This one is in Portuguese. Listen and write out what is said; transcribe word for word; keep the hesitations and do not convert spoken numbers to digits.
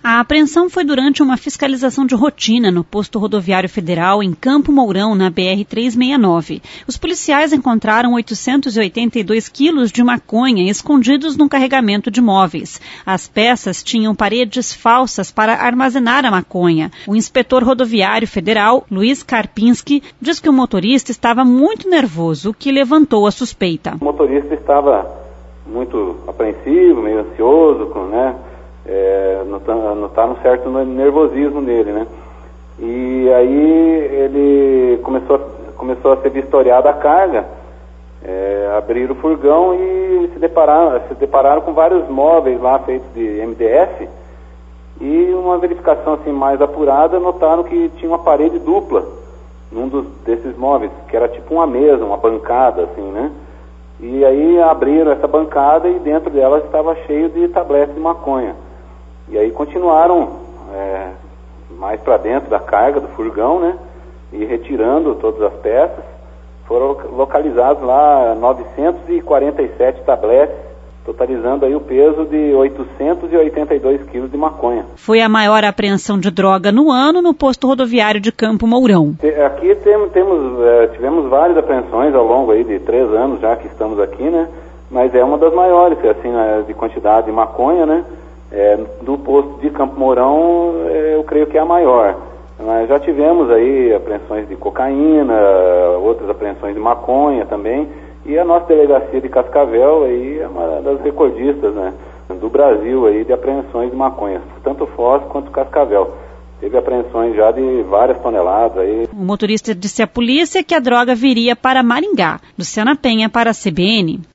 A apreensão foi durante uma fiscalização de rotina no posto rodoviário federal em Campo Mourão, na B R trezentos e sessenta e nove. Os policiais encontraram oitocentos e oitenta e dois quilos de maconha escondidos num carregamento de móveis. As peças tinham paredes falsas para armazenar a maconha. O inspetor rodoviário federal, Luiz Karpinski, diz que o motorista estava muito nervoso, o que levantou a suspeita. O motorista estava muito apreensivo, meio ansioso, né? É, notar um certo nervosismo nele, né? E aí ele começou, começou a ser vistoriada a carga, é, abriram o furgão e se depararam, se depararam com vários móveis lá feitos de M D F, e uma verificação assim mais apurada notaram que tinha uma parede dupla num dos, desses móveis, que era tipo uma mesa, uma bancada assim, né? E aí abriram essa bancada e dentro dela estava cheio de tabletes de maconha. E aí continuaram é, mais para dentro da carga do furgão, né? E retirando todas as peças. Foram localizados lá novecentos e quarenta e sete tabletes, totalizando aí o peso de oitocentos e oitenta e dois quilos de maconha. Foi a maior apreensão de droga no ano no posto rodoviário de Campo Mourão. Aqui tem, temos, é, tivemos várias apreensões ao longo aí de três anos já que estamos aqui, né? Mas é uma das maiores, assim, de quantidade de maconha, né? É, do posto de Campo Mourão, é, eu creio que é a maior. Mas já tivemos aí apreensões de cocaína, outras apreensões de maconha também, e a nossa delegacia de Cascavel aí é uma das recordistas, né, do Brasil aí de apreensões de maconha, tanto Foz quanto Cascavel. Teve apreensões já de várias toneladas aí. O motorista disse à polícia que a droga viria para Maringá, Luciana Penha para a C B N.